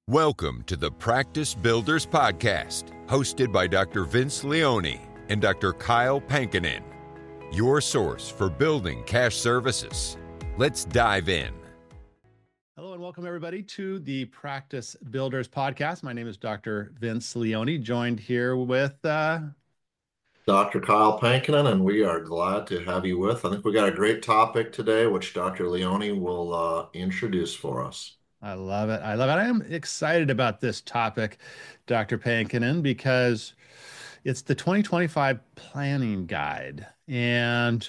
Welcome to the Practice Builders Podcast, hosted by Dr. Vince Leone and Dr. Kyle Pankinen, your source for building cash services. Let's dive in. Hello and welcome everybody to the Practice Builders Podcast. My name is Dr. Vince Leone, joined here with Dr. Kyle Pankinen, and we are glad to have you with. I think we got a great topic today, which Dr. Leone will introduce for us. I love it. I am excited about this topic, Dr. Pankinen, because it's the 2025 planning guide. And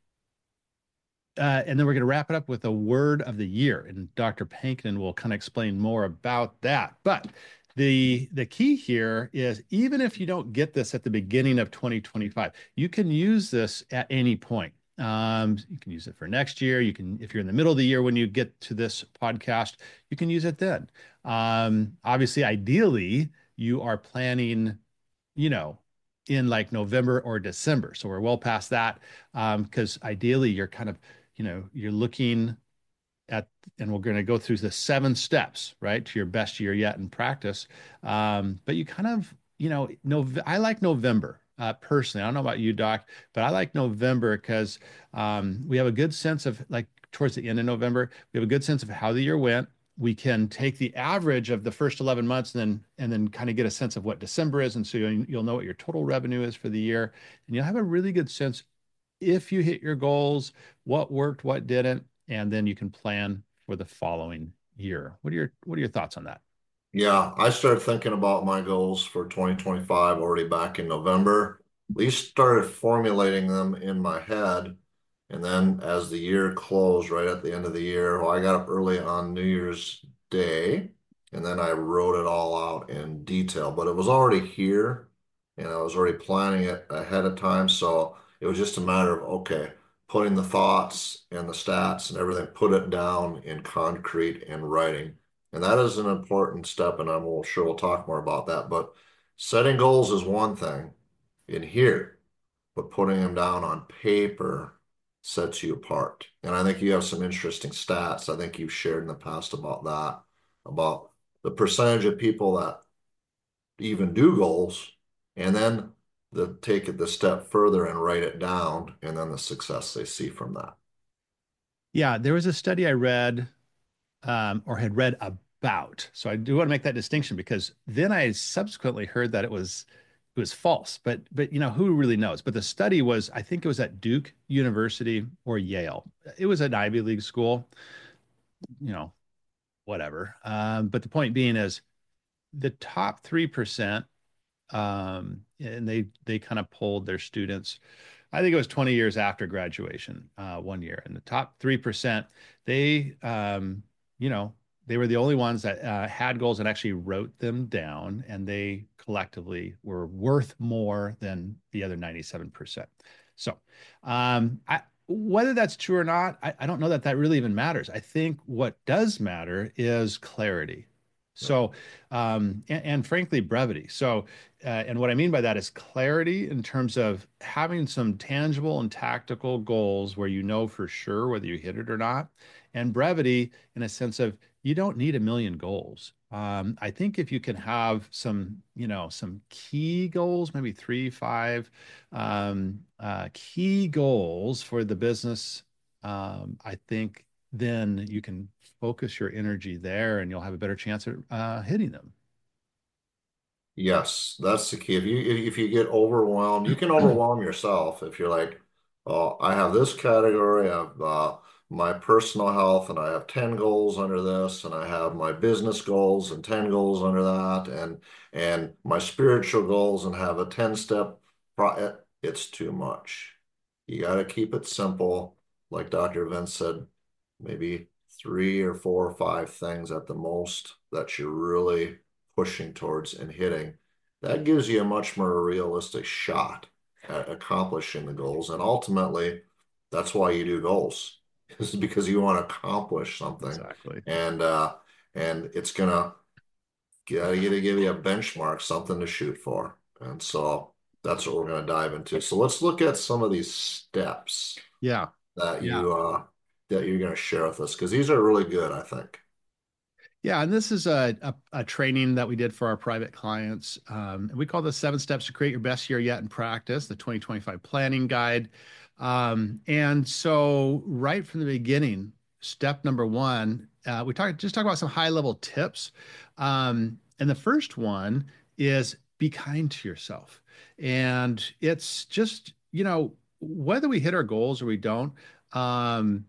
then we're going to wrap it up with a word of the year. And Dr. Pankinen will kind of explain more about that. But the key here is, even if you don't get this at the beginning of 2025, you can use this at any point. You can use it for next year. You can, if you're in the middle of the year when you get to this podcast, you can use it then. Obviously, ideally, you are planning, in like November or December. So we're well past that, because ideally you're kind of, you're looking at, and we're going to go through the 7 steps, right, to your best year yet in practice. But you kind of, I like November. Personally, I don't know about you, Doc, but I like November because we have a good sense of, like, towards the end of November, we have a good sense of how the year went. We can take the average of the first 11 months and then kind of get a sense of what December is. And so you'll know what your total revenue is for the year. And you'll have a really good sense if you hit your goals, what worked, what didn't, and then you can plan for the following year. What are your thoughts on that? Yeah, I started thinking about my goals for 2025 already back in November. At least started formulating them in my head. And then as the year closed, right at the end of the year, I got up early on New Year's Day, and then I wrote it all out in detail. But it was already here, and I was already planning it ahead of time. So it was just a matter of, okay, putting the thoughts and the stats and everything, put it down in concrete and writing. And that is an important step, and sure we'll talk more about that. But setting goals is one thing in here, but putting them down on paper sets you apart. And I think you have some interesting stats I think you've shared in the past about that, about the percentage of people that even do goals and then take it the step further and write it down, and then the success they see from that. Yeah, there was a study I read, or had read about. So I do want to make that distinction, because then I subsequently heard that it was false. But who really knows? But the study was, I think it was at Duke University or Yale. It was an Ivy League school, whatever. But the point being is, the top 3%, and they kind of polled their students. I think it was 20 years after graduation, one year, and the top 3%, they they were the only ones that had goals and actually wrote them down, and they collectively were worth more than the other 97%. So, whether that's true or not, I don't know that really even matters. I think what does matter is clarity. So, and frankly, brevity. So, and what I mean by that is clarity in terms of having some tangible and tactical goals where you know for sure whether you hit it or not, and brevity in a sense of, you don't need a million goals. I think if you can have some key goals, maybe 3, 5 key goals for the business, I think then you can focus your energy there, and you'll have a better chance at hitting them. Yes, that's the key. If you get overwhelmed, you can overwhelm yourself if you're like, oh, I have this category of my personal health, and I have 10 goals under this, and I have my business goals and 10 goals under that, and my spiritual goals, and have a 10-step it's too much. You got to keep it simple. Like Dr. Vince said, maybe 3 or 4 or 5 things at the most that you're really pushing towards and hitting. That gives you a much more realistic shot at accomplishing the goals. And ultimately, that's why you do goals. This is because you want to accomplish something. Exactly. And it's gonna give you a benchmark, something to shoot for. And so that's what we're going to dive into. So let's look at some of these steps. Yeah. That you're going to share with us, because these are really good, I think. Yeah, and this is a training that we did for our private clients. And we call this 7 Steps to Create Your Best Year Yet in Practice, the 2025 Planning Guide. And so, right from the beginning, step number one, we talk about some high level tips. And the first one is be kind to yourself. And it's just, whether we hit our goals or we don't, um,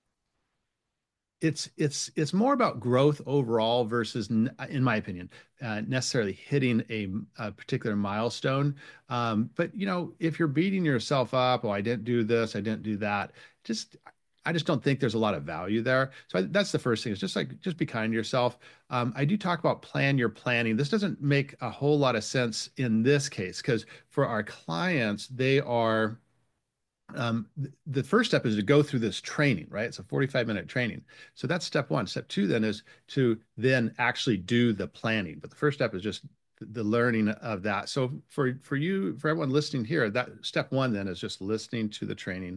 it's more about growth overall versus, in my opinion, necessarily hitting a particular milestone. But if you're beating yourself up, oh, I didn't do this, I didn't do that, just I just don't think there's a lot of value there. So that's the first thing is just be kind to yourself. I do talk about plan your planning. This doesn't make a whole lot of sense in this case because for our clients, they are the first step is to go through this training, right? It's a 45-minute training. So that's step one. Step two then is to then actually do the planning. But the first step is just the learning of that. So for you, for everyone listening here, that step one then is just listening to the training,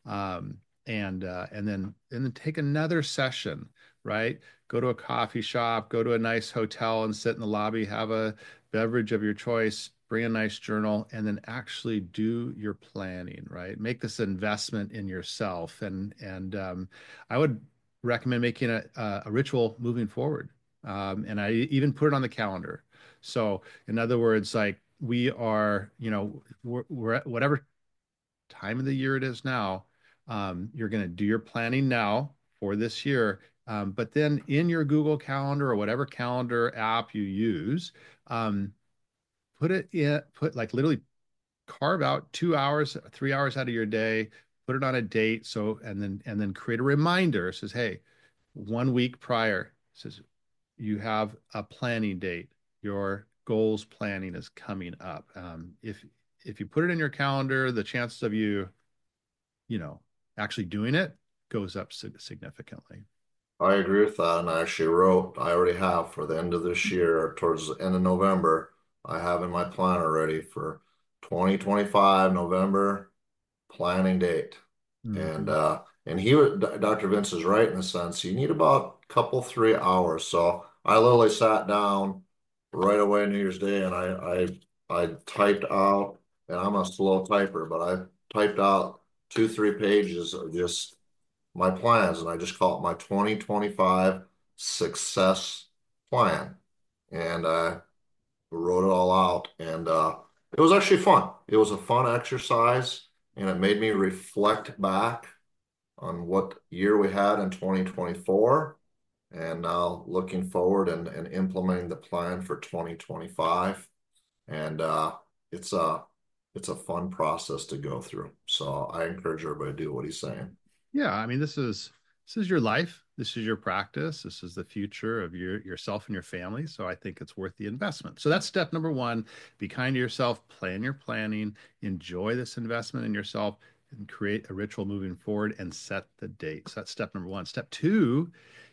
and then take another session, right? Go to a coffee shop, go to a nice hotel and sit in the lobby, have a beverage of your choice, bring a nice journal, and then actually do your planning, right? Make this investment in yourself. And I would recommend making a ritual moving forward. And I even put it on the calendar. So in other words, like we are, we're at whatever time of the year it is now, you're going to do your planning now for this year. But then in your Google Calendar or whatever calendar app you use, put like literally carve out 2 hours, 3 hours out of your day, put it on a date. So, and then create a reminder. It says, hey, 1 week prior, it says you have a planning date. Your goals planning is coming up. If you put it in your calendar, the chances of you know, actually doing it goes up significantly. I agree with that. And I already have for the end of this year, towards the end of November, I have in my planner ready for 2025 November planning date. And Mhm. Dr. Vince is right in the sense you need about a couple, 3 hours. So I literally sat down right away New Year's Day and I typed out, and I'm a slow typer, but I typed out 2, 3 pages of just my plans, and I just call it my 2025 success plan. And I wrote it all out, and it was actually fun. It was a fun exercise, and it made me reflect back on what year we had in 2024, and now looking forward and implementing the plan for 2025. And it's a it's a fun process to go through. So I encourage everybody to do what he's saying. Yeah, I mean, this is your life. This is your practice. This is the future of yourself and your family. So I think it's worth the investment. So that's step number one. Be kind to yourself, plan your planning, enjoy this investment in yourself, and create a ritual moving forward and set the date. So that's step number one. Step two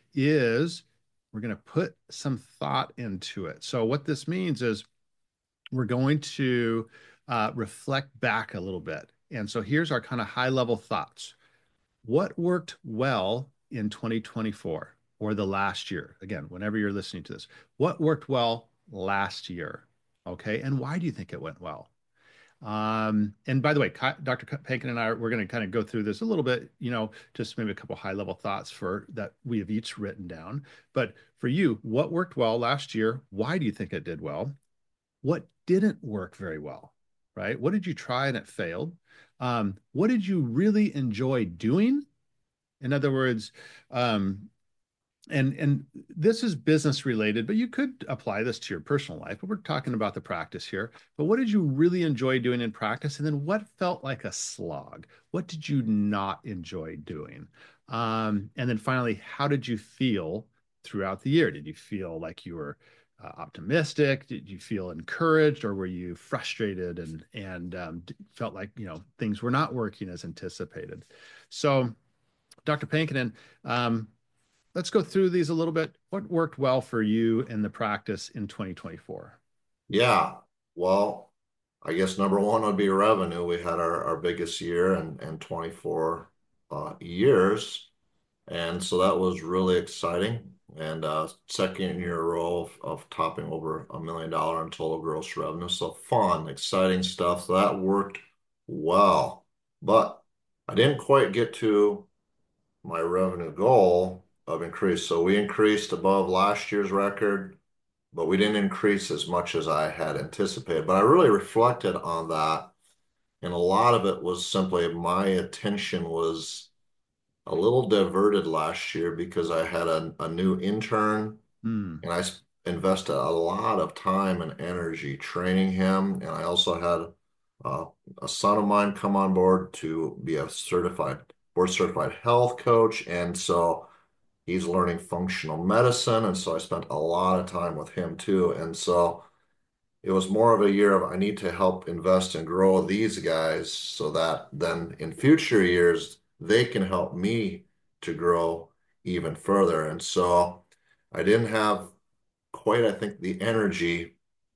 is we're going to put some thought into it. So what this means is we're going to reflect back a little bit. And so here's our kind of high level thoughts. What worked well in 2024 or the last year? Again, whenever you're listening to this, what worked well last year? Okay. And why do you think it went well? And by the way, Dr. Pankin and we're going to kind of go through this a little bit, just maybe a couple high level thoughts for that we have each written down. But for you, what worked well last year? Why do you think it did well? What didn't work very well, right? What did you try and it failed? What did you really enjoy doing? In other words, and this is business related, but you could apply this to your personal life. But we're talking about the practice here. But what did you really enjoy doing in practice? And then what felt like a slog? What did you not enjoy doing? And then finally, how did you feel throughout the year? Did you feel like you were optimistic? Did you feel encouraged, or were you frustrated and felt like things were not working as anticipated? So, Dr. Pankinen, let's go through these a little bit. What worked well for you in the practice in 2024? Yeah. Well, I guess number one would be revenue. We had our biggest year in 24 years. And so that was really exciting. and second year in a row of topping over $1 million in total gross revenue. So fun, exciting stuff. So that worked well, but I didn't quite get to my revenue goal of increase. So we increased above last year's record, but we didn't increase as much as I had anticipated. But I really reflected on that, and a lot of it was simply my attention was a little diverted last year because I had a new intern, Hmm. and I invested a lot of time and energy training him. And I also had uh, a son of mine come on board to be a board certified health coach. And so he's learning functional medicine. And so I spent a lot of time with him too. And so it was more of a year of I need to help invest and grow these guys so that then in future years they can help me to grow even further. And so I didn't have quite, I think, the energy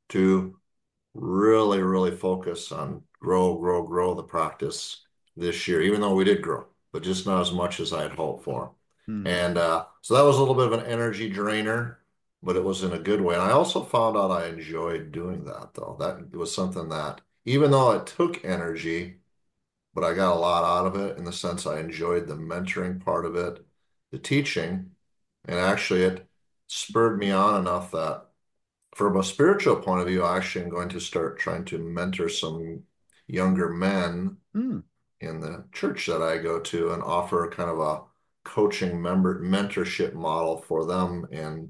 to really, really focus on grow the practice this year, even though we did grow, but just not as much as I had hoped for. Hmm. And so that was a little bit of an energy drainer, but it was in a good way. And I also found out I enjoyed doing that, though. That was something that, even though it took energy, but I got a lot out of it in the sense I enjoyed the mentoring part of it, the teaching, and actually it spurred me on enough that from a spiritual point of view, I actually am going to start trying to mentor some younger men Hmm. in the church that I go to and offer kind of a coaching mentorship model for them in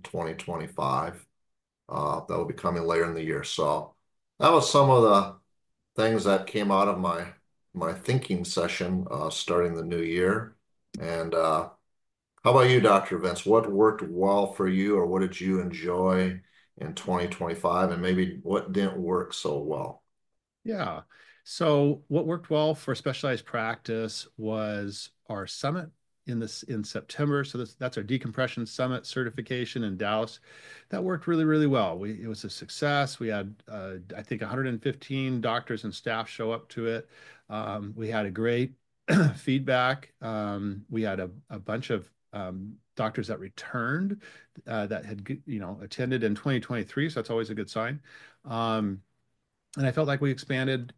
2025. That will be coming later in the year. So that was some of the things that came out of my thinking session starting the new year. And how about you, Dr. Vince? What worked well for you, or what did you enjoy in 2025, and maybe what didn't work so well? Yeah. So what worked well for specialized practice was our summit in September. So that's our decompression summit certification in Dallas. That worked really, really well. It was a success. We had I think 115 doctors and staff show up to it. We had a great feedback. We had a bunch of doctors that returned that had attended in 2023. So that's always a good sign. And I felt like we expanded,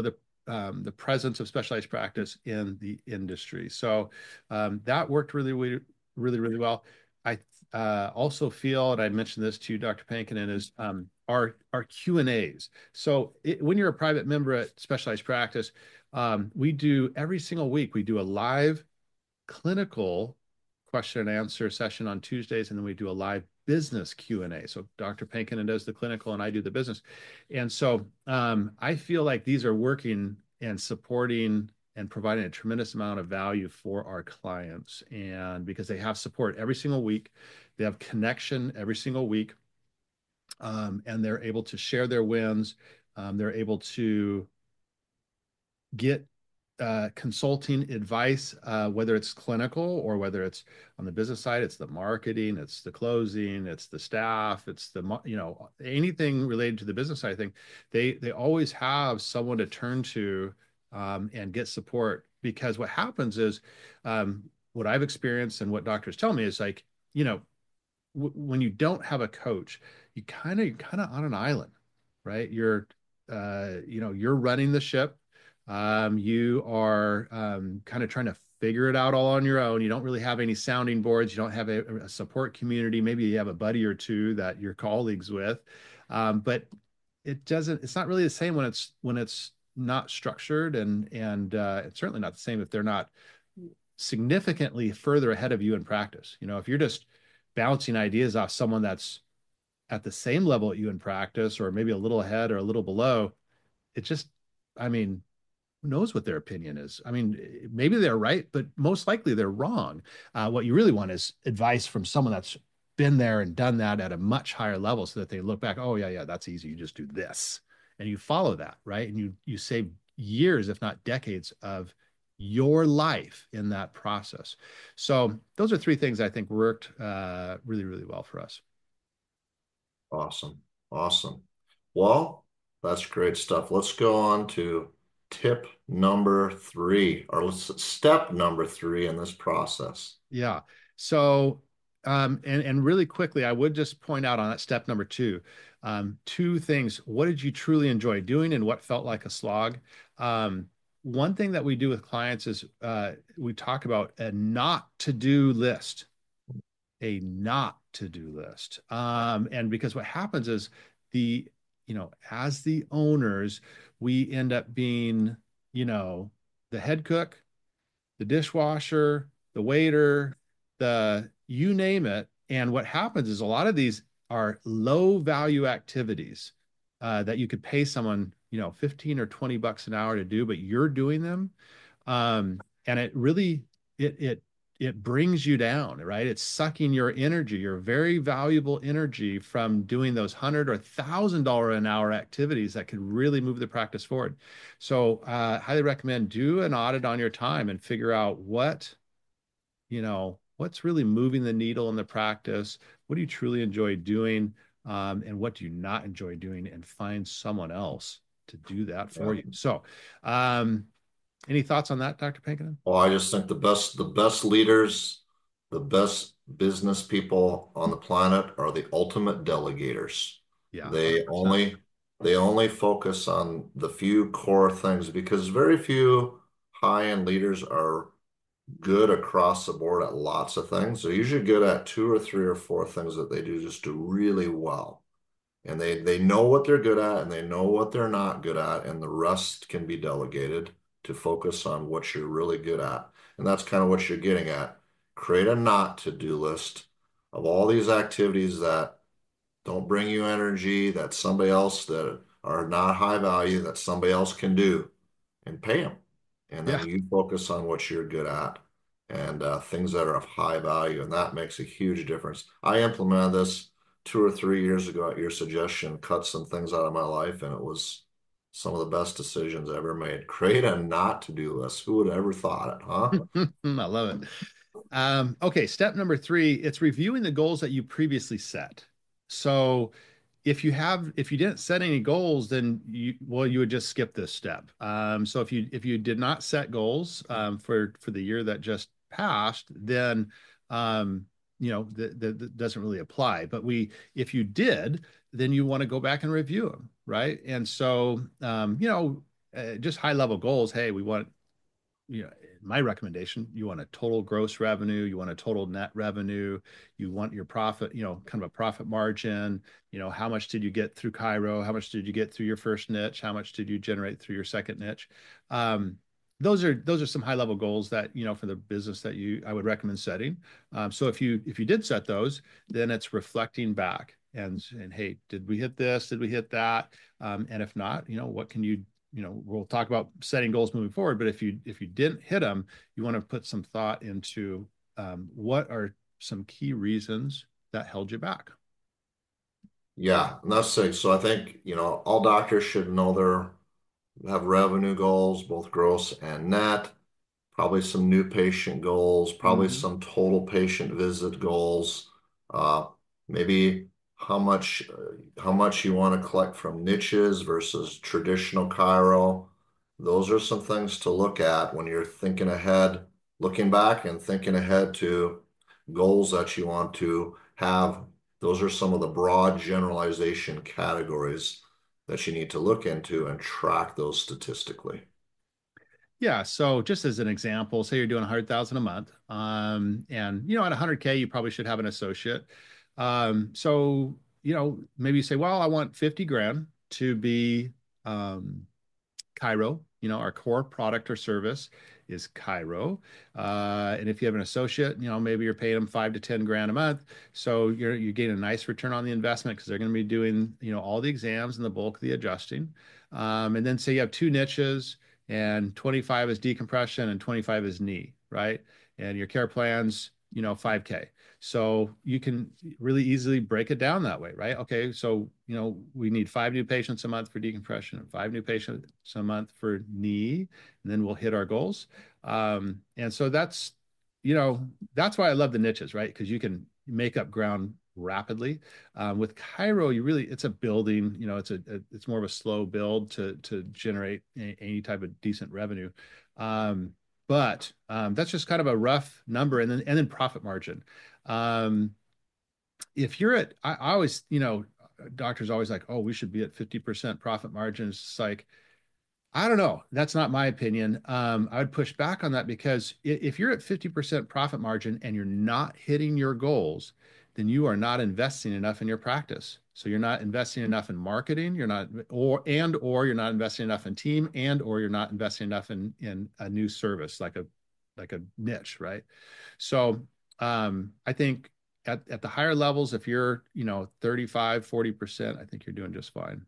the presence of specialized practice in the industry. So that worked really, really, really, really well. I also feel, and I mentioned this to you, Dr. Pankinen, is our Q&As. So when you're a private member at specialized practice, we do every single week, we do a live clinical question and answer session on Tuesdays, and then we do a live business Q&A. So Dr. Pankinen does the clinical and I do the business. And so I feel like these are working and supporting and providing a tremendous amount of value for our clients. And because they have support every single week, they have connection every single week, and they're able to share their wins. They're able to get consulting advice, whether it's clinical or whether it's on the business side. It's the marketing, it's the closing, it's the staff, it's anything related to the business side. I think they always have someone to turn to and get support, because what happens is what I've experienced and what doctors tell me is like, when you don't have a coach, you're kind of on an island, right? You're running the ship. You are kind of trying to figure it out all on your own. You don't really have any sounding boards. You don't have a support community. Maybe you have a buddy or two that you're colleagues with, but it's not really the same when it's not structured, and it's certainly not the same if they're not significantly further ahead of you in practice. If you're just bouncing ideas off someone that's at the same level at you in practice, or maybe a little ahead or a little below, it just, I mean, who knows what their opinion is? I mean, maybe they're right, but most likely they're wrong. What you really want is advice from someone that's been there and done that at a much higher level, so that they look back, oh yeah, that's easy. You just do this, and you follow that, right? And you save years, if not decades, of your life in that process. So those are three things I think worked really, really well for us. Awesome. Awesome. Well, that's great stuff. Let's go on to tip number three, or let's step number three in this process. Yeah. So And really quickly, I would just point out on that step number two, two things. What did you truly enjoy doing and what felt like a slog? One thing that we do with clients is we talk about a not to do list, a not to do list. And because what happens is as the owners, we end up being, the head cook, the dishwasher, the waiter, the you name it. And what happens is a lot of these are low value activities that you could pay someone, 15 or 20 bucks an hour to do, but you're doing them. And it really, it brings you down, right? It's sucking your energy, your very valuable energy from doing those $100 or $1,000 an hour activities that could really move the practice forward. So highly recommend do an audit on your time and figure out what's really moving the needle in the practice. What do you truly enjoy doing? And what do you not enjoy doing, and find someone else to do that for you. So any thoughts on that, Dr. Pankinen? Well, I just think the best leaders, the best business people on the planet are the ultimate delegators. Yeah, They 100%. only they only focus on the few core things because very few high-end leaders are good across the board at lots of things. They're usually good at two or three or four things that they just do really well. And they know what they're good at and they know what they're not good at, and the rest can be delegated to focus on what you're really good at. And that's kind of what you're getting at. Create a not to-do list of all these activities that don't bring you energy, that somebody else that are not high value, that somebody else can do, and pay them. And Yeah. then you focus on what you're good at and things that are of high value. And that makes a huge difference. I implemented this 2 or 3 years ago at your suggestion, cut some things out of my life, and it was some of the best decisions I ever made. Create a not to do list. Who would have ever thought it, huh? I love it. Okay, step number three, it's reviewing the goals that you previously set. So if you didn't set any goals, then you would just skip this step. So if you did not set goals for the year that just passed, then that doesn't really apply. But if you did, then you want to go back and review them, right? And so just high level goals. Hey, we want, my recommendation, you want a total gross revenue, you want a total net revenue, you want your profit, kind of a profit margin, how much did you get through Chiro? How much did you get through your first niche? How much did you generate through your second niche? Those are some high level goals that, for the business that I would recommend setting. So if you did set those, then it's reflecting back and hey, did we hit this? Did we hit that? And if not, what can you we'll talk about setting goals moving forward, but if you didn't hit them, you want to put some thought into what are some key reasons that held you back. Yeah, and that's it. So I think, all doctors should know have revenue goals, both gross and net, probably some new patient goals, probably Mhm. some total patient visit goals, uh, maybe how much you want to collect from niches versus traditional chiro. Those are some things to look at when you're thinking ahead, looking back and thinking ahead to goals that you want to have. Those are some of the broad generalization categories that you need to look into and track those statistically. Yeah. So just as an example, say you're doing 100,000 a month, and at 100K, you probably should have an associate. So maybe you say, well, I want 50 grand to be Chiro. Our core product or service is Chiro. And if you have an associate, maybe you're paying them 5 to 10 grand a month. So you gain a nice return on the investment because they're going to be doing, all the exams and the bulk of the adjusting. And then say you have two niches and 25 is decompression and 25 is knee, right? And your care plans, 5K. So you can really easily break it down that way, right? Okay, so we need 5 new patients a month for decompression and 5 new patients a month for knee, and then we'll hit our goals. And so that's why I love the niches, right? Because you can make up ground rapidly. With Chiro, it's a building, it's more of a slow build to generate any type of decent revenue. But that's just kind of a rough number, and then profit margin. Um, if you're at, I always, doctors always like, oh, we should be at 50% profit margins. It's like, I don't know. That's not my opinion. I would push back on that because if you're at 50% profit margin and you're not hitting your goals, then you are not investing enough in your practice. So you're not investing enough in marketing, you're not, or you're not investing enough in team, or you're not investing enough in a new service like a niche, right? So I think at the higher levels, if you're, 35, 40%, I think you're doing just fine.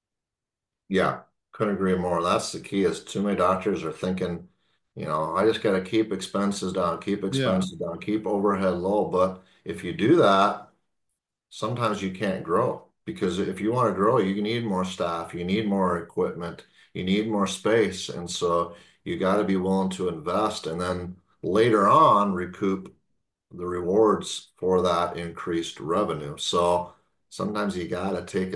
Yeah, couldn't agree more. That's the key is too many doctors are thinking, I just got to keep expenses down, keep Yeah. expenses down, keep overhead low. But if you do that, sometimes you can't grow because if you want to grow, you need more staff, you need more equipment, you need more space. And so you got to be willing to invest and then later on recoup the rewards for that increased revenue. So sometimes you got to take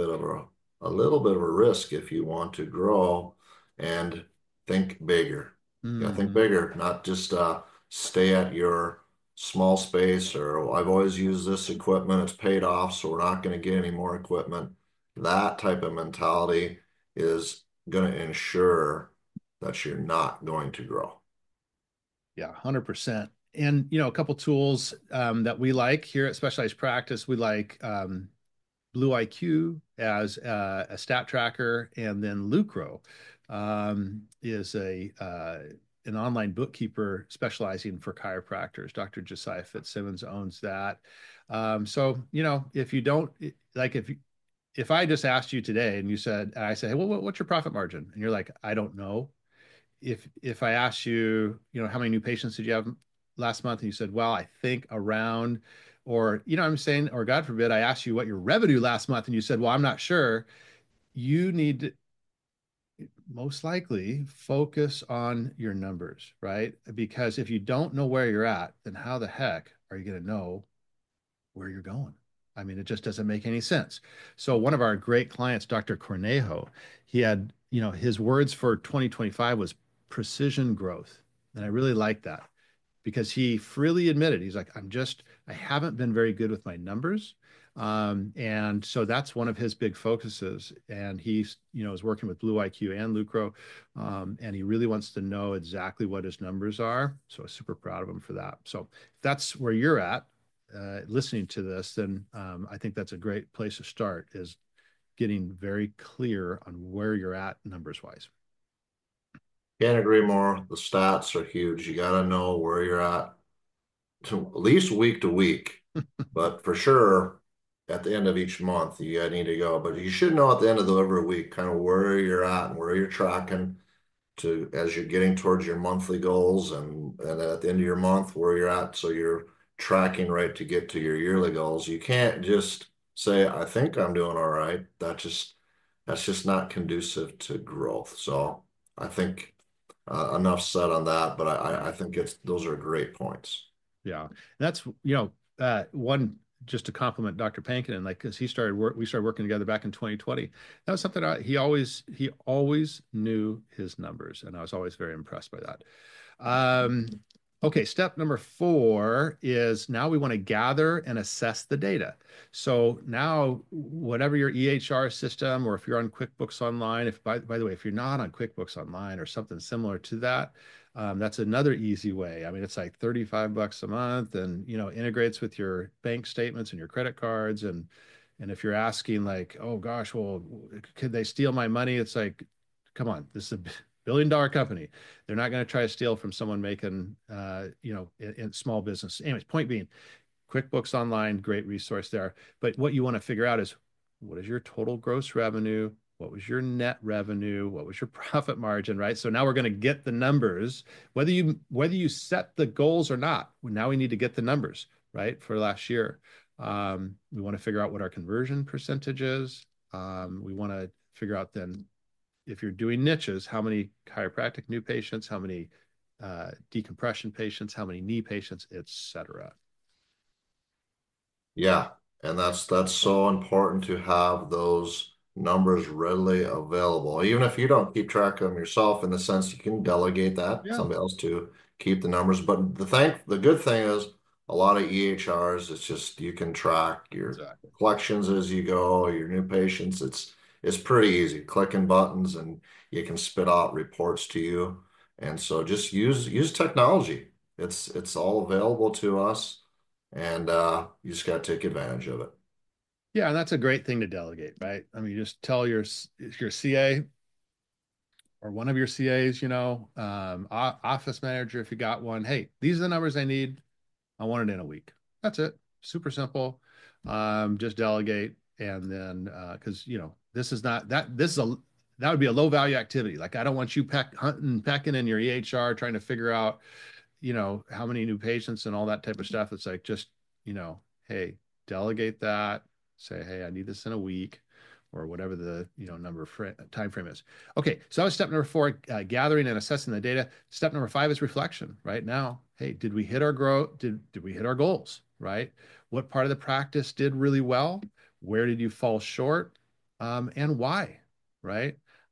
a little bit of a risk if you want to grow and think bigger. You got to think Hmm. bigger, not just stay at your small space or I've always used this equipment, it's paid off, so we're not going to get any more equipment. That type of mentality is going to ensure that you're not going to grow. Yeah, 100%. And, a couple tools that we like here at Specialized Practice, we like Blue IQ as a stat tracker, and then Lucro is a an online bookkeeper specializing for chiropractors. Dr. Josiah Fitzsimmons owns that. So, if you don't like, if I just asked you today and you said, and I said, hey, what's your profit margin? And you're like, I don't know. If I asked you, how many new patients did you have last month? And you said, well, I think around, or, I'm saying, or God forbid, I asked you what your revenue last month and you said, well, I'm not sure. You need to most likely focus on your numbers, right? Because if you don't know where you're at, then how the heck are you going to know where you're going? I mean, it just doesn't make any sense. So one of our great clients, Dr. Cornejo, he had, his words for 2025 was precision growth. And I really like that because he freely admitted, he's like, I haven't been very good with my numbers. And so that's one of his big focuses. And he's, is working with Blue IQ and Lucro. And he really wants to know exactly what his numbers are. So I'm super proud of him for that. So if that's where you're at, listening to this, then I think that's a great place to start is getting very clear on where you're at numbers wise. Can't agree more. The stats are huge. You got to know where you're at least week to week, but for sure at the end of each month, you need to go. But you should know at the end of the every week kind of where you're at and where you're tracking to as you're getting towards your monthly goals and at the end of your month where you're at. So you're tracking right to get to your yearly goals. You can't just say, I think I'm doing all right. That's just not conducive to growth. So I think enough said on that, but I think those are great points. Yeah. And that's, one just to compliment Dr. Pankinen, like, cause we started working together back in 2020. That was something he always knew his numbers. And I was always very impressed by that. Um, okay. Step number 4 is now we want to gather and assess the data. So now whatever your EHR system, or if you're on QuickBooks Online, if by the way, if you're not on QuickBooks Online or something similar to that, that's another easy way. I mean, it's like $35 a month and, integrates with your bank statements and your credit cards. And if you're asking like, oh gosh, well, could they steal my money? It's like, come on, this is a billion-dollar company. They're not going to try to steal from someone making, in small business. Anyways, point being, QuickBooks Online, great resource there. But what you want to figure out is what is your total gross revenue? What was your net revenue? What was your profit margin, right? So now we're going to get the numbers, whether you set the goals or not. Now we need to get the numbers, right, for last year. We want to figure out what our conversion percentage is. We want to figure out then if you're doing niches, how many chiropractic new patients, how many decompression patients, how many knee patients, etc. Yeah, and that's so important to have those numbers readily available. Even if you don't keep track of them yourself, in the sense you can delegate that Yeah. somebody else to keep the numbers. But the good thing is a lot of EHRs. It's just you can track your Exactly. collections as you go, your new patients. It's pretty easy, clicking buttons, and you can spit out reports to you. And so just use technology. It's all available to us, and you just got to take advantage of it. Yeah, and that's a great thing to delegate, right? I mean, you just tell your CA or one of your CAs, office manager, if you got one, hey, these are the numbers I need. I want it in a week. That's it. Super simple. Just delegate, and then because this is not that this is a that would be a low value activity. Like I don't want you hunting, pecking in your EHR trying to figure out how many new patients and all that type of stuff. It's like just hey, delegate that. Say, hey, I need this in a week, or whatever the number of time frame is. Okay, so that was step number 4, gathering and assessing the data. Step number 5 is reflection. Right now, hey, did we hit our growth? Did we hit our goals? Right? What part of the practice did really well? Where did you fall short? And why? Right?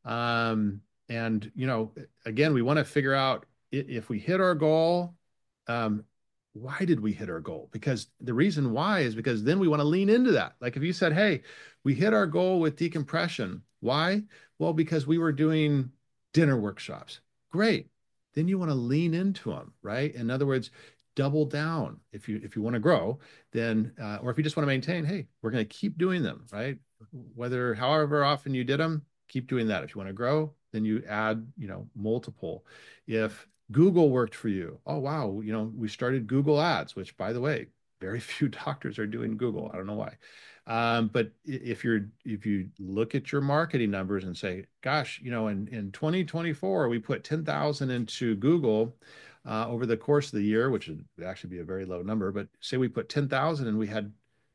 And again, we want to figure out if we hit our goal, um, why did we hit our goal? Because the reason why is because then we want to lean into that. Like if you said, hey, we hit our goal with decompression. Why? Well, because we were doing dinner workshops. Great. Then you want to lean into them, right? In other words, double down. If you want to grow, then or if you just want to maintain, hey, we're going to keep doing them, right? Whether however often you did them, keep doing that. If you want to grow, then you add, multiple. If Google worked for you, oh wow, we started Google Ads, which by the way, very few doctors are doing Google. I don't know why. But if you look at your marketing numbers and say, gosh, in 2024, we put 10,000 into Google over the course of the year, which would actually be a very low number, but say we put 10,000 and we had,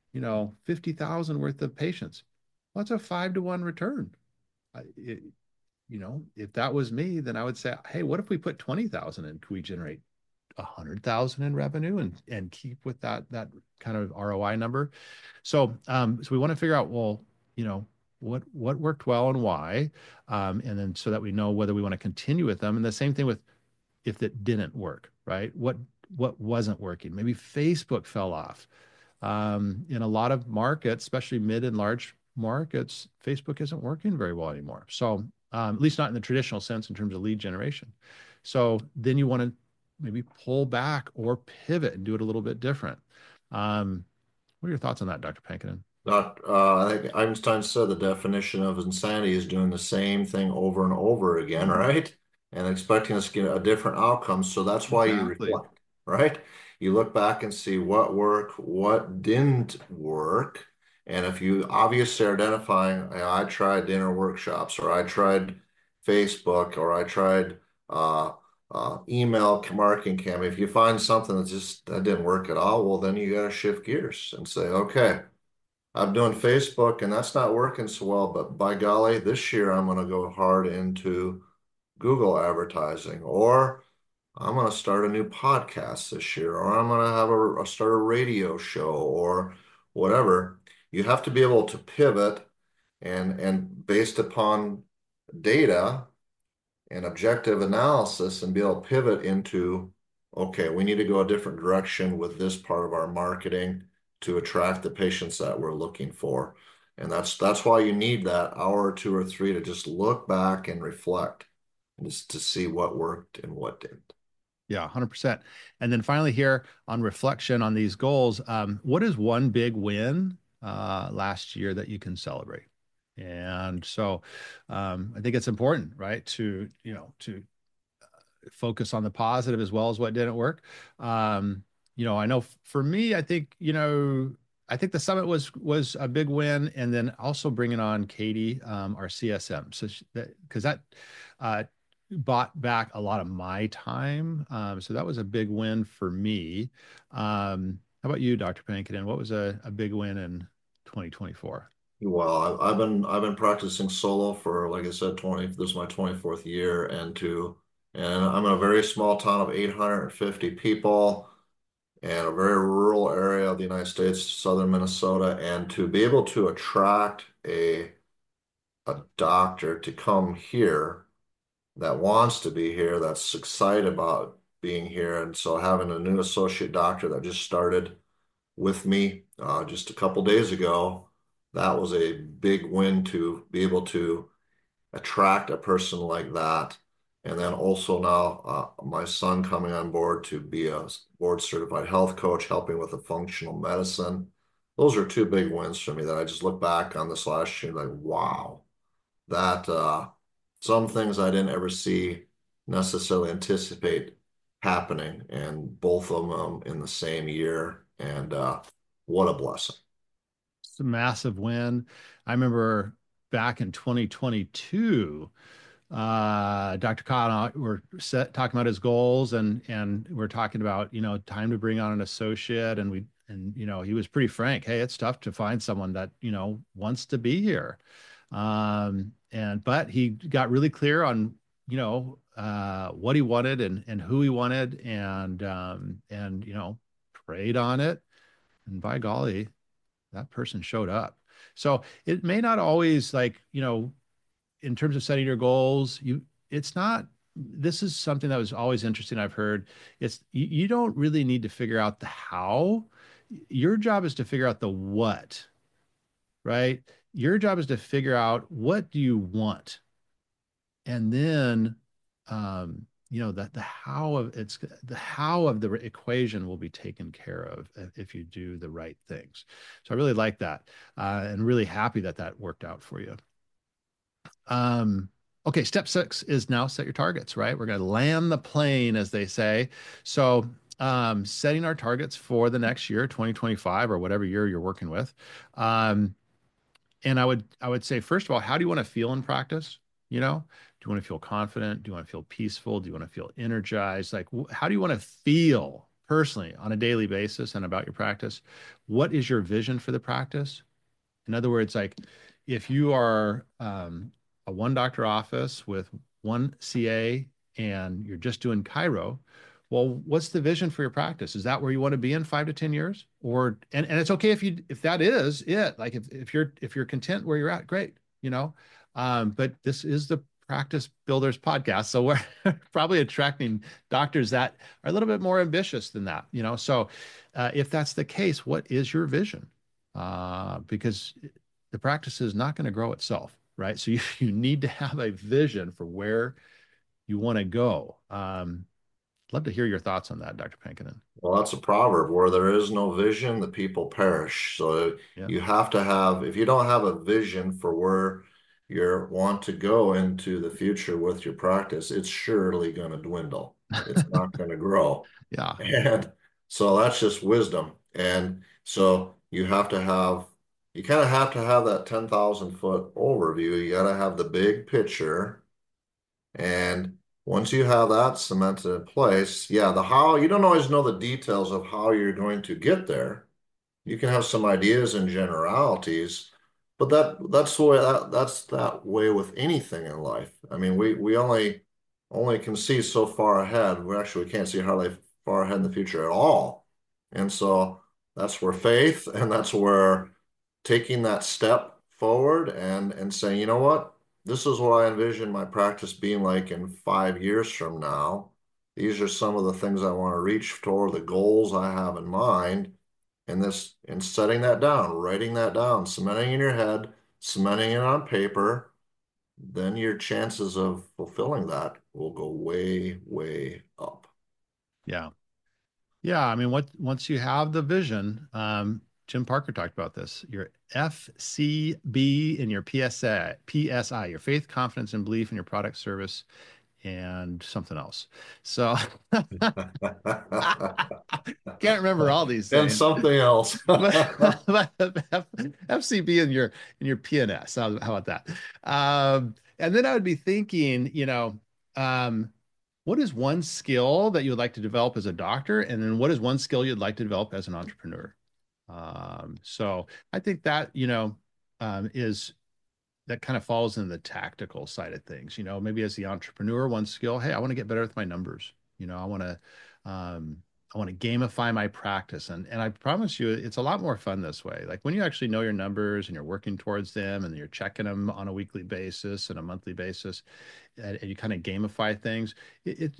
50,000 worth of patients. Well, that's a 5-to-1 return. It, if that was me, then I would say, hey, what if we put 20,000 and could we generate 100,000 in revenue and keep with that kind of ROI number? So we want to figure out, well, what worked well and why, and then so that we know whether we want to continue with them. And the same thing with if it didn't work, right? What wasn't working? Maybe Facebook fell off. In a lot of markets, especially mid and large markets, Facebook isn't working very well anymore. So at least not in the traditional sense in terms of lead generation. So then you want to maybe pull back or pivot and do it a little bit different. What are your thoughts on that, Dr. Pankinen? Not, I think Einstein said the definition of insanity is doing the same thing over and over again, right? And expecting us to get a different outcome. So that's why you Exactly. reflect, right? You look back and see what worked, what didn't work. And if you obviously are identifying, I tried dinner workshops, or I tried Facebook, or I tried email marketing campaign. If you find something that didn't work at all, well, then you got to shift gears and say, okay, I'm doing Facebook and that's not working so well, but by golly, this year I'm going to go hard into Google advertising, or I'm going to start a new podcast this year, or I'm going to have start a radio show or whatever. You have to be able to pivot and based upon data and objective analysis and be able to pivot into, okay, we need to go a different direction with this part of our marketing to attract the patients that we're looking for. And that's why you need that hour or 2 or 3 to just look back and reflect, and just to see what worked and what didn't. Yeah, 100%. And then finally here on reflection on these goals, what is one big win last year that you can celebrate? And so I think it's important, right, to focus on the positive as well as what didn't work. I know for me, I think the summit was a big win, and then also bringing on Katie, our CSM, so because that bought back a lot of my time, so that was a big win for me. How about you, Dr. Pankinen? What was a big win in 2024? Well, I've been practicing solo for, like I said, this is my 24th year, and I'm in a very small town of 850 people and a very rural area of the United States, southern Minnesota, and to be able to attract a doctor to come here that wants to be here, that's excited about being here. And so having a new associate doctor that just started with me just a couple days ago, that was a big win to be able to attract a person like that. And then also now my son coming on board to be a board certified health coach, helping with the functional medicine. Those are two big wins for me that I just look back on this last year like, wow, that some things I didn't ever see necessarily anticipate happening, and both of them in the same year. And what a blessing. It's a massive win. I remember back in 2022, Dr. Kyle and I were talking about his goals, and we're talking about, time to bring on an associate. And he was pretty frank. Hey, it's tough to find someone that, wants to be here. But he got really clear on, what he wanted and who he wanted, and prayed on it. And by golly, that person showed up. So it may not always, like, in terms of setting your goals, it's not, this is something that was always interesting. I've heard you don't really need to figure out the how. Your job is to figure out the what, right? Your job is to figure out, what do you want? And then, the how of the equation will be taken care of if you do the right things. So I really like that, and really happy that that worked out for you. Okay, step 6 is now set your targets, right? We're going to land the plane, as they say. So, setting our targets for the next year, 2025, or whatever year you're working with. And I would say, first of all, how do you want to feel in practice? Do you want to feel confident? Do you want to feel peaceful? Do you want to feel energized? Like, how do you want to feel personally on a daily basis and about your practice? What is your vision for the practice? In other words, like, if you are a one doctor office with one CA and you're just doing chiro, well, what's the vision for your practice? Is that where you want to be in 5 to 10 years? Or and it's okay if that is it. Like, if you're content where you're at, great. But this is the Practice Builders podcast, so we're probably attracting doctors that are a little bit more ambitious than that. So if that's the case, what is your vision? Because the practice is not going to grow itself, right? So you need to have a vision for where you want to go. Love to hear your thoughts on that, Dr. Pankinen. Well, that's a proverb: where there is no vision, the people perish. So Yeah. you have to have, if you don't have a vision for where you want to go into the future with your practice, it's surely going to dwindle. It's not going to grow. Yeah. And so that's just wisdom. And so you kind of have to have that 10,000-foot overview. You got to have the big picture. And once you have that cemented in place, yeah, the how, you don't always know the details of how you're going to get there. You can have some ideas and generalities, but that's the way that's that way with anything in life. I mean, we only can see so far ahead. We can't see hardly far ahead in the future at all. And so that's where faith, and that's where taking that step forward and saying, you know what? This is what I envision my practice being like in 5 years from now. These are some of the things I want to reach toward, the goals I have in mind. And setting that down, writing that down, cementing in your head, cementing it on paper, then your chances of fulfilling that will go way, way up. Yeah. Yeah. I mean, once you have the vision, Jim Parker talked about this, your FCB and your PSI, your faith, confidence, and belief in your product, service, and something else. So can't remember all these And things. something else. FCB and your PNS. How about that? And then I would be thinking, what is one skill that you would like to develop as a doctor? And then what is one skill you'd like to develop as an entrepreneur? So I think that, is that kind of falls in the tactical side of things. Maybe as the entrepreneur, one skill, hey, I want to get better with my numbers. I want to gamify my practice. And I promise you, it's a lot more fun this way. Like, when you actually know your numbers and you're working towards them and you're checking them on a weekly basis and a monthly basis, and you kind of gamify things, it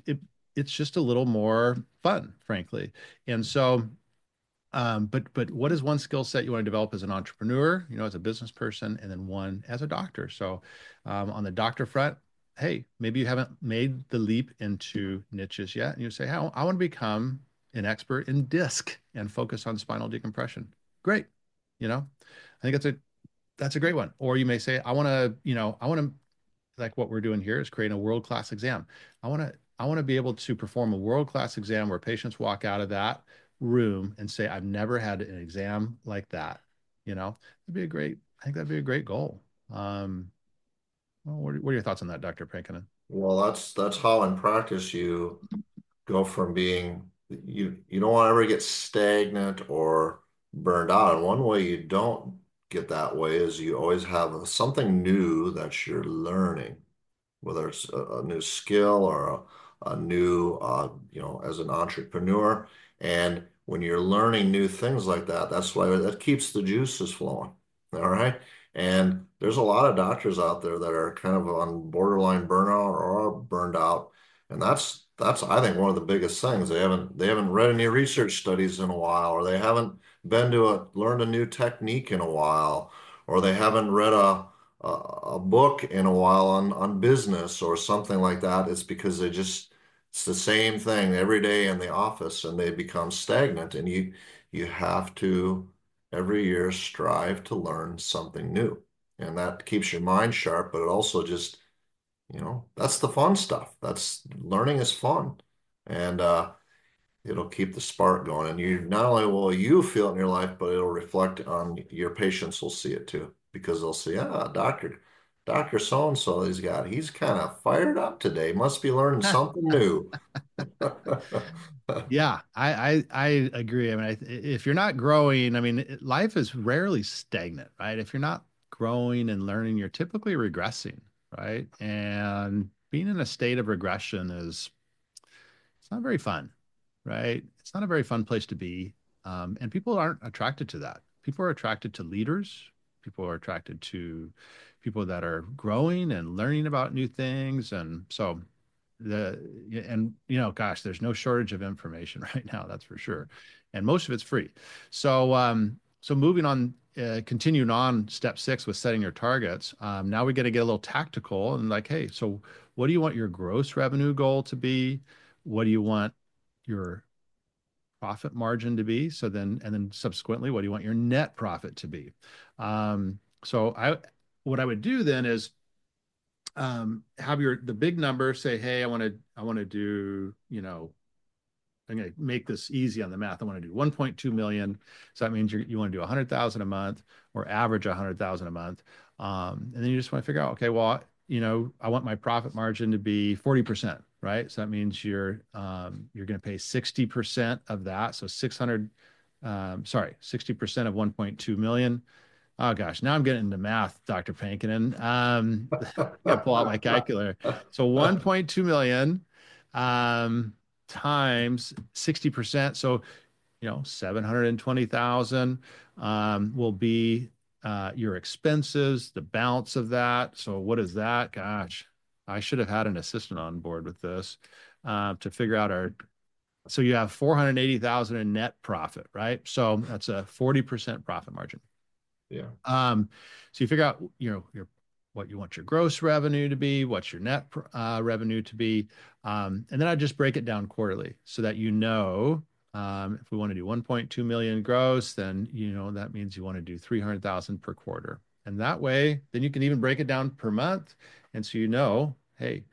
it's just a little more fun, frankly. And so, but what is one skill set you want to develop as an entrepreneur, as a business person, and then one as a doctor? So, on the doctor front, hey, maybe you haven't made the leap into niches yet, and you say, hey, I want to become an expert in disc and focus on spinal decompression. Great. I think that's a great one. Or you may say, I want to like what we're doing here is creating a world-class exam. I want to be able to perform a world-class exam where patients walk out of that room and say, I've never had an exam like that. I think that'd be a great goal. Well, what are your thoughts on that, Dr. Pankinen? Well, that's how in practice you go from being you don't want to ever get stagnant or burned out. And one way you don't get that way is you always have something new that you're learning, whether it's a new skill or a new, as an entrepreneur. And when you're learning new things like that, that's why that keeps the juices flowing. All right. And there's a lot of doctors out there that are kind of on borderline burnout or are burned out. And that's I think one of the biggest things. They haven't read any research studies in a while, or they haven't learned a new technique in a while, or they haven't read a book in a while on business or something like that. It's because it's the same thing every day in the office, and they become stagnant. And you have to every year strive to learn something new. And that keeps your mind sharp, but it also just, that's the fun stuff. That's learning is fun. And it'll keep the spark going. And you not only will you feel it in your life, but it'll reflect on your patients will see it too, because they'll see, Dr. So-and-so he's kind of fired up today. Must be learning something new. Yeah, I agree. I mean, if you're not growing, I mean, life is rarely stagnant, right? If you're not growing and learning, you're typically regressing, right? And being in a state of regression it's not very fun, right? It's not a very fun place to be. And people aren't attracted to that. People are attracted to leaders. People are attracted to people that are growing and learning about new things. And so gosh, there's no shortage of information right now, that's for sure. And most of it's free. So moving on, continuing on step 6 with setting your targets. Now we got to get a little tactical and like, hey, so what do you want your gross revenue goal to be? What do you want your profit margin to be? And then subsequently, what do you want your net profit to be? What I would do then is have the big number say, hey, I want to do, I'm going to make this easy on the math. I want to do 1.2 million. So that means you want to do 100,000 a month or average 100,000 a month. And then you just want to figure out, okay, well, I want my profit margin to be 40%, right? So that means you're going to pay 60% of that. So 60% of 1.2 million. Oh gosh, now I'm getting into math, Dr. Pankinen. I gotta pull out my calculator. So 1.2 million times 60%. So 720,000 will be your expenses, the balance of that. So what is that? Gosh, I should have had an assistant on board with this to figure out so you have 480,000 in net profit, right? So that's a 40% profit margin. Yeah. So you figure out, what you want your gross revenue to be, what's your net revenue to be. And then I just break it down quarterly so that if we want to do 1.2 million gross, then that means you want to do 300,000 per quarter. And that way, then you can even break it down per month. And so hey,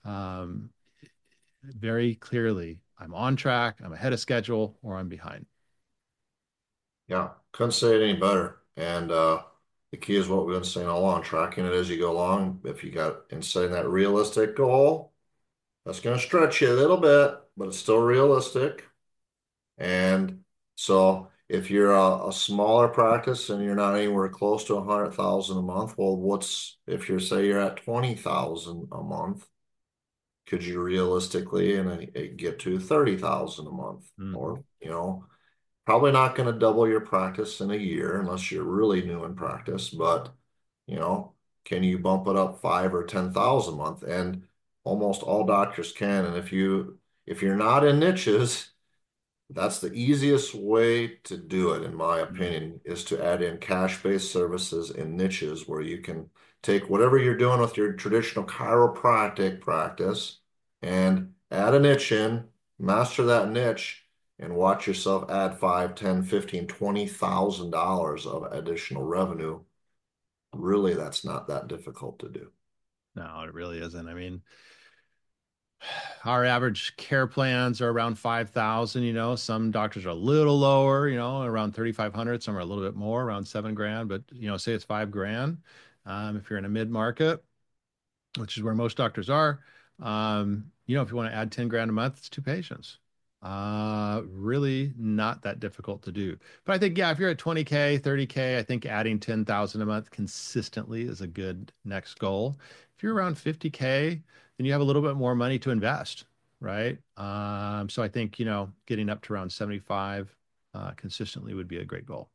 very clearly, I'm on track, I'm ahead of schedule, or I'm behind. Yeah, couldn't say it any better. And the key is what we've been saying all along, tracking it as you go along. If you got in setting that realistic goal, that's going to stretch you a little bit, but it's still realistic. And so if you're a smaller practice and you're not anywhere close to 100,000 a month, well, if you're at 20,000 a month, could you realistically get to 30,000 a month? Mm. Or, probably not going to double your practice in a year unless you're really new in practice, but can you bump it up 5 or 10,000 a month? And almost all doctors can. And if you're not in niches, that's the easiest way to do it, in my opinion, is to add in cash-based services in niches where you can take whatever you're doing with your traditional chiropractic practice and add a niche in, master that niche, and watch yourself add 5, 10, 15, $20,000 of additional revenue. Really, that's not that difficult to do. No, it really isn't. I mean, our average care plans are around 5,000, some doctors are a little lower, around 3,500, some are a little bit more, around 7 grand, but say it's 5 grand. If you're in a mid-market, which is where most doctors are, if you want to add 10 grand a month, it's 2 patients. Really not that difficult to do. But I think, yeah, if you're at 20K, 30K, I think adding 10,000 a month consistently is a good next goal. If you're around 50K, then you have a little bit more money to invest, right? So I think, getting up to around 75 consistently would be a great goal.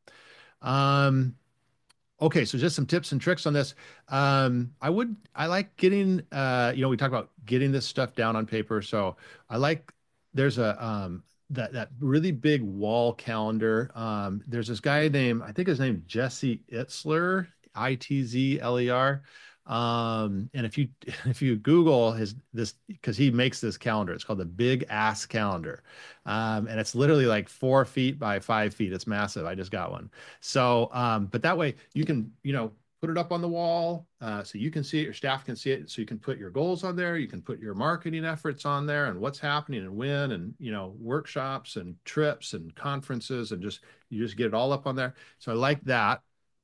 Okay, so just some tips and tricks on this. I like getting, we talk about getting this stuff down on paper. So there's that really big wall calendar. There's this guy named, I think his name Jesse Itzler, Itzler. And if you Google this, because he makes this calendar, it's called the Big Ass Calendar. And it's literally like 4 feet by 5 feet. It's massive. I just got one. So, but that way you can, put it up on the wall, so you can see it, your staff can see it. So you can put your goals on there. You can put your marketing efforts on there and what's happening and when, and, workshops and trips and conferences, and you just get it all up on there. So I like that.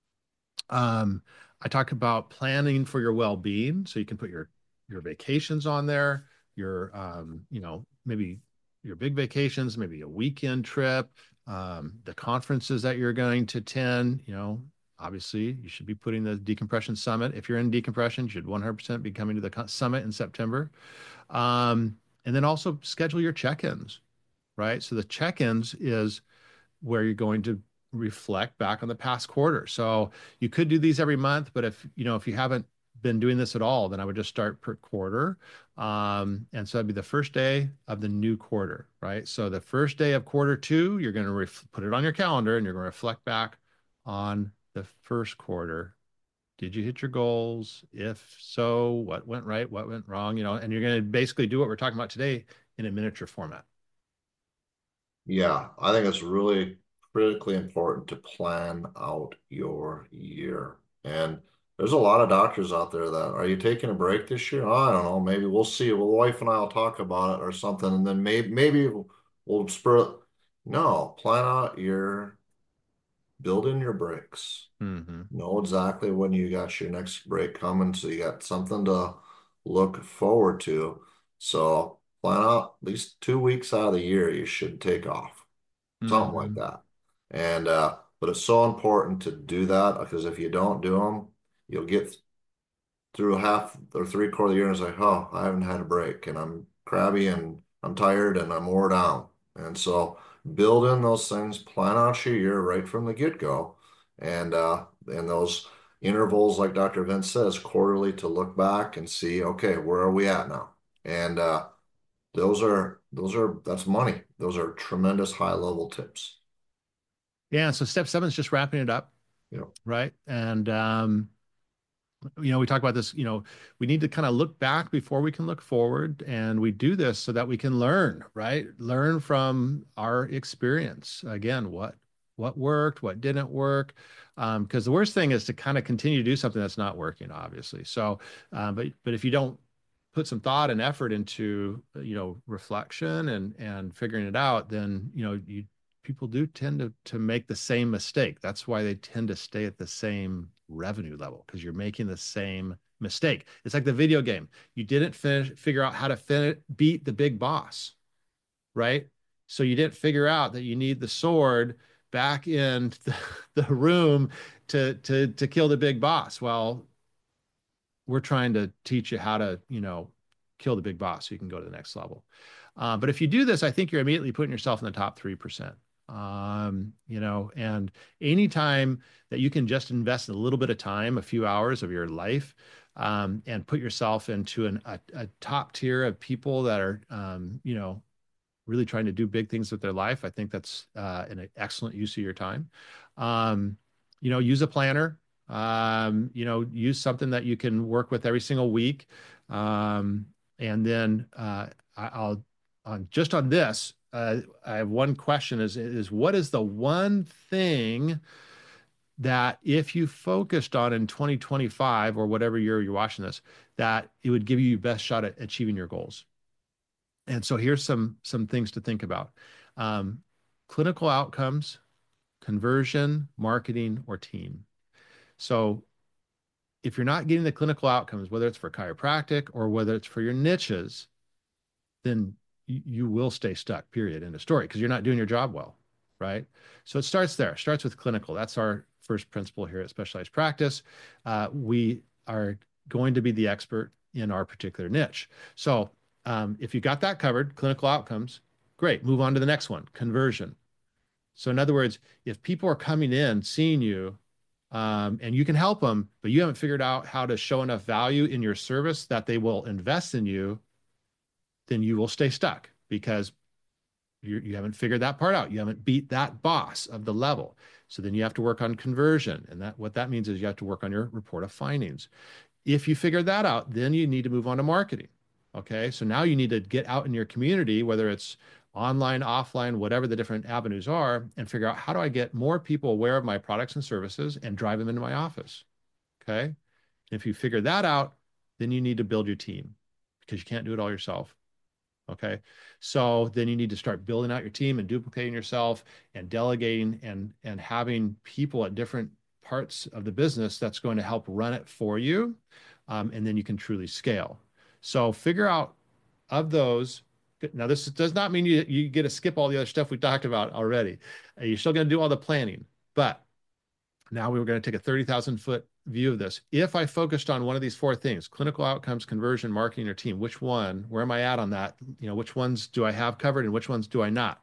I talk about planning for your well-being. So you can put your vacations on there, your, maybe your big vacations, maybe a weekend trip, the conferences that you're going to attend. Obviously you should be putting the decompression summit. If you're in decompression, you should 100% be coming to the summit in September. And then also schedule your check-ins, right? So the check-ins is where you're going to reflect back on the past quarter. So you could do these every month, but if you haven't been doing this at all, then I would just start per quarter. And so that'd be the first day of the new quarter, right? So the first day of Q2, you're going to put it on your calendar and you're going to reflect back on the first quarter. Did you hit your goals? If so, what went right? What went wrong? And you're going to basically do what we're talking about today in a miniature format. Yeah, I think it's really critically important to plan out your year. And there's a lot of doctors out there that, are you taking a break this year? Oh, I don't know. Maybe we'll see. Well, the wife and I will talk about it or something, and then maybe we'll spur. No, plan out build in your breaks. Mm-hmm. Know exactly when you got your next break coming, so you got something to look forward to. So plan out at least 2 weeks out of the year you should take off, something like Mm-hmm. that. And but it's so important to do that, because if you don't do them, you'll get through half or three-quarter of the year and it's like, oh, I haven't had a break and I'm crabby and I'm tired and I'm wore down. And so build in those things, plan out your year right from the get-go. And those intervals, like Dr. Vince says, quarterly, to look back and see, okay, where are we at now? And that's money. Those are tremendous high level tips. Yeah. So step 7 is just wrapping it up. Yeah. Right. And, we talk about this, we need to kind of look back before we can look forward. And we do this so that we can learn, right? Learn from our experience. Again, what worked, what didn't work. Because the worst thing is to kind of continue to do something that's not working, obviously. So, but if you don't put some thought and effort into, reflection and figuring it out, then, people do tend to make the same mistake. That's why they tend to stay at the same revenue level, because you're making the same mistake. It's like the video game. You didn't figure out how to beat the big boss, right? So you didn't figure out that you need the sword back in the room to kill the big boss. Well, we're trying to teach you how to, kill the big boss so you can go to the next level. But if you do this, I think you're immediately putting yourself in the top 3%. And anytime that you can just invest a little bit of time, a few hours of your life, and put yourself into a top tier of people that are, really trying to do big things with their life, I think that's an excellent use of your time. Um, use a planner. Use something that you can work with every single week. And then I'll just on this, I have one question is what is the one thing that if you focused on in 2025 or whatever year you're watching this, that it would give you your best shot at achieving your goals? And so here's some things to think about. Clinical outcomes, conversion, marketing, or team. So if you're not getting the clinical outcomes, whether it's for chiropractic or whether it's for your niches, then you will stay stuck, period, end of story, because you're not doing your job well, right? So it starts there, starts with clinical. That's our first principle here at Specialized Practice. We are going to be the expert in our particular niche. So if you got that covered, clinical outcomes, great. Move on to the next one, conversion. So in other words, if people are coming in, seeing you, and you can help them, but you haven't figured out how to show enough value in your service that they will invest in you, then you will stay stuck because you haven't figured that part out. You haven't beat that boss of the level. So then you have to work on conversion. And what that means is you have to work on your report of findings. If you figure that out, then you need to move on to marketing. Okay. So now you need to get out in your community, whether it's online, offline, whatever the different avenues are, and figure out how do I get more people aware of my products and services and drive them into my office. Okay. And if you figure that out, then you need to build your team because you can't do it all yourself. Okay. So then you need to start building out your team and duplicating yourself and delegating and having people at different parts of the business that's going to help run it for you. And then you can truly scale. So figure out of those. Now, this does not mean you get to skip all the other stuff we talked about already. You're still going to do all the planning, but now we were going to take a 30,000-foot view of this. If I focused on one of these four things, clinical outcomes, conversion, marketing, or team, which one, where am I at on that? Which ones do I have covered and which ones do I not?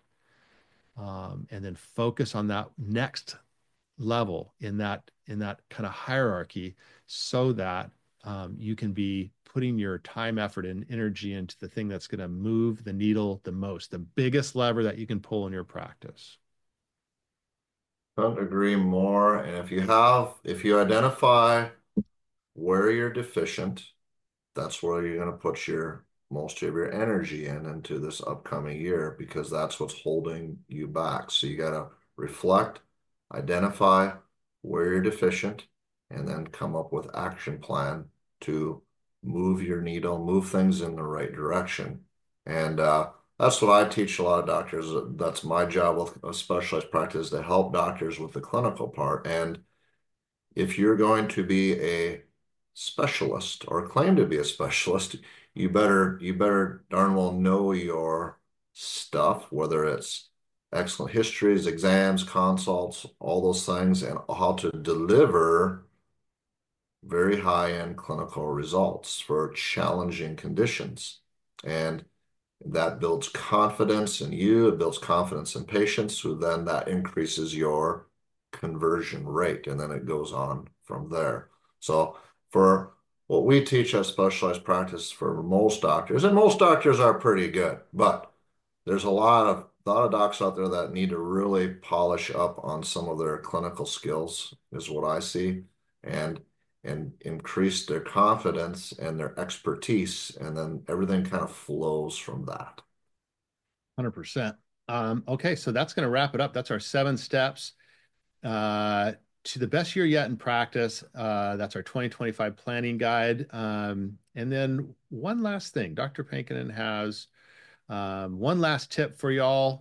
And then focus on that next level in that kind of hierarchy so that you can be putting your time, effort, and energy into the thing that's going to move the needle the most, the biggest lever that you can pull in your practice. Couldn't agree more. And if you identify where you're deficient, that's where you're going to put most of your energy into this upcoming year because that's what's holding you back. So you got to reflect, identify where you're deficient, and then come up with action plan to move your needle, move things in the right direction. And that's what I teach a lot of doctors. That's my job with a specialized practice to help doctors with the clinical part. And if you're going to be a specialist or claim to be a specialist, you better darn well know your stuff, whether it's excellent histories, exams, consults, all those things, and how to deliver very high-end clinical results for challenging conditions. And that builds confidence in you, it builds confidence in patients, who then that increases your conversion rate, and then it goes on from there. So for what we teach at Specialized Practice for most doctors, and most doctors are pretty good, but there's a lot of docs out there that need to really polish up on some of their clinical skills, is what I see, and increase their confidence and their expertise, and then everything kind of flows from that. 100%. Okay, so that's going to wrap it up. That's our 7 steps to the best year yet in practice. That's our 2025 planning guide. And then one last thing, Dr. Pankinen has one last tip for y'all.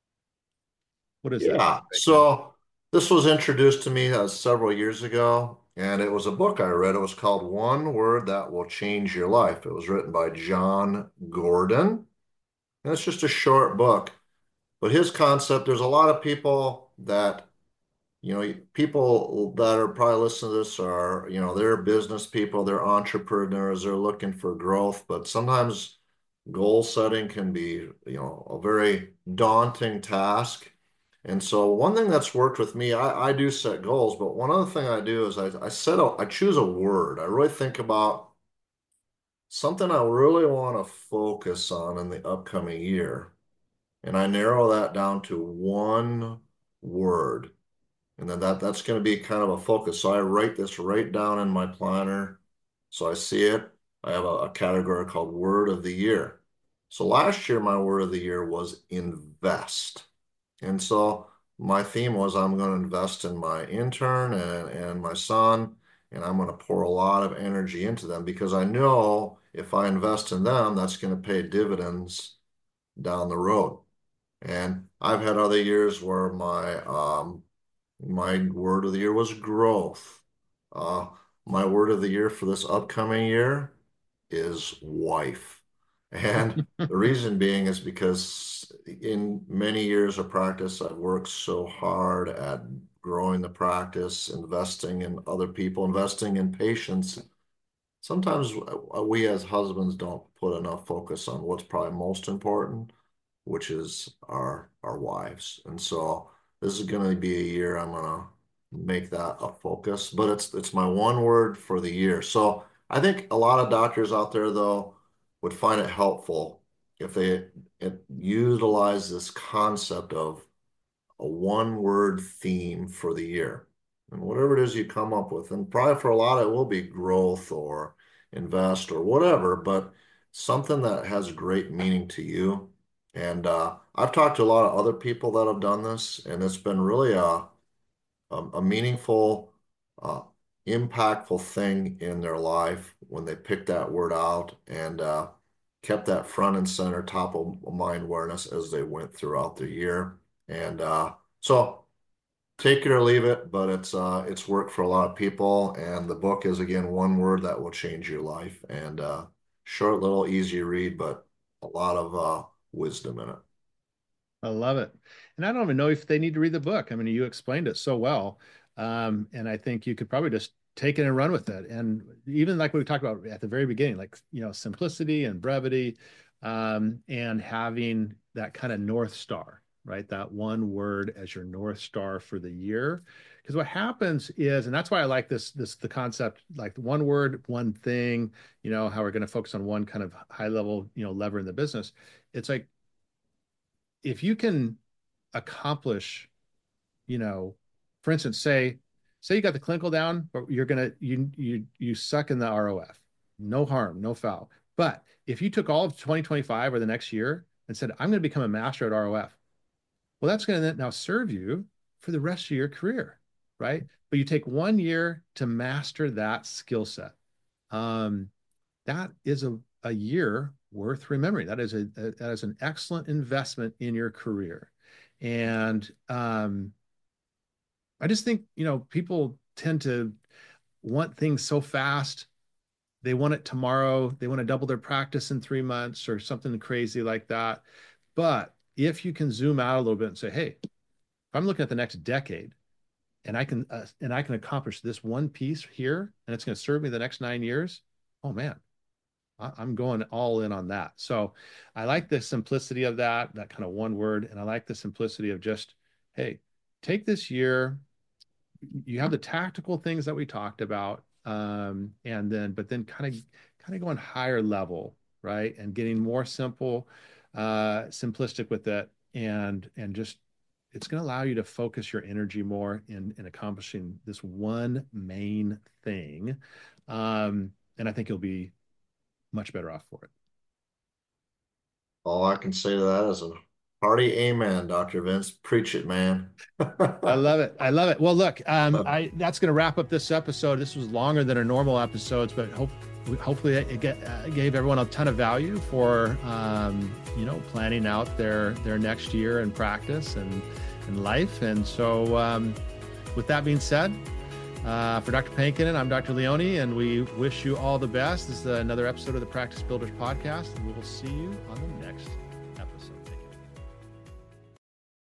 What is that? Yeah, so this was introduced to me several years ago, and it was a book I read. It was called One Word That Will Change Your Life. It was written by John Gordon, and it's just a short book. But his concept, there's a lot of people that, people that are probably listening to this are, they're business people, they're entrepreneurs, they're looking for growth, but sometimes goal setting can be, a very daunting task. And so one thing that's worked with me, I do set goals, but one other thing I do is I choose a word. I really think about something I really want to focus on in the upcoming year. and I narrow that down to one word. And then that's going to be kind of a focus. So I write this right down in my planner. So I see it. I have a category called Word of the Year. So last year, my word of the year was invest. And so my theme was I'm going to invest in my intern and my son, and I'm going to pour a lot of energy into them because I know if I invest in them, that's going to pay dividends down the road. And I've had other years where my word of the year was growth. Uh, my word of the year for this upcoming year is wife. And the reason being is because in many years of practice, I've worked so hard at growing the practice, investing in other people, investing in patients. Sometimes we as husbands don't put enough focus on what's probably most important, which is our wives. And so this is going to be a year I'm going to make that a focus, but it's my one word for the year. So I think a lot of doctors out there though would find it helpful if they utilize this concept of a one word theme for the year. And whatever it is you come up with, and probably for a lot it will be growth or invest or whatever, but something that has great meaning to you. And I've talked to a lot of other people that have done this, and it's been really a meaningful, uh, impactful thing in their life when they picked that word out and kept that front and center, top of mind awareness as they went throughout the year. And so take it or leave it, but it's worked for a lot of people. And the book is again one word that will change your life. And short, little, easy read, but a lot of wisdom in it. I love it. And I don't even know if they need to read the book. I mean, you explained it so well. And I think you could probably just take it and run with it. And even like we talked about at the very beginning, like, simplicity and brevity, and having that kind of North Star, right? That one word as your North Star for the year. Because what happens is, and that's why I like the concept, like one word, one thing, how we're going to focus on one kind of high level, lever in the business. It's like, if you can accomplish, for instance, say you got the clinical down, but you suck in the ROF, no harm, no foul. But if you took all of 2025 or the next year and said, I'm going to become a master at ROF, well, that's going to now serve you for the rest of your career, right? But you take 1 year to master that skill set. That is a year worth remembering. That is an excellent investment in your career. And I just think, people tend to want things so fast. They want it tomorrow. They want to double their practice in 3 months or something crazy like that. But if you can zoom out a little bit and say, hey, if I'm looking at the next decade and I can accomplish this one piece here, and it's going to serve me the next 9 years, oh man, I'm going all in on that. So I like the simplicity of that kind of one word. And I like the simplicity of just, hey, take this year. You have the tactical things that we talked about. And then kind of going higher level, right? And getting more simplistic with it. And just, it's going to allow you to focus your energy more in accomplishing this one main thing. And I think you'll be much better off for it. All I can say to that is a hearty amen, Dr. Vince. Preach it, man. I love it. I love it. Well, look, that's going to wrap up this episode. This was longer than our normal episodes, but hopefully it gave everyone a ton of value for, planning out their next year in practice and life. And so with that being said, for Dr. Pankinen, I'm Dr. Leone, and we wish you all the best. This is another episode of the Practice Builders Podcast, and we will see you on the next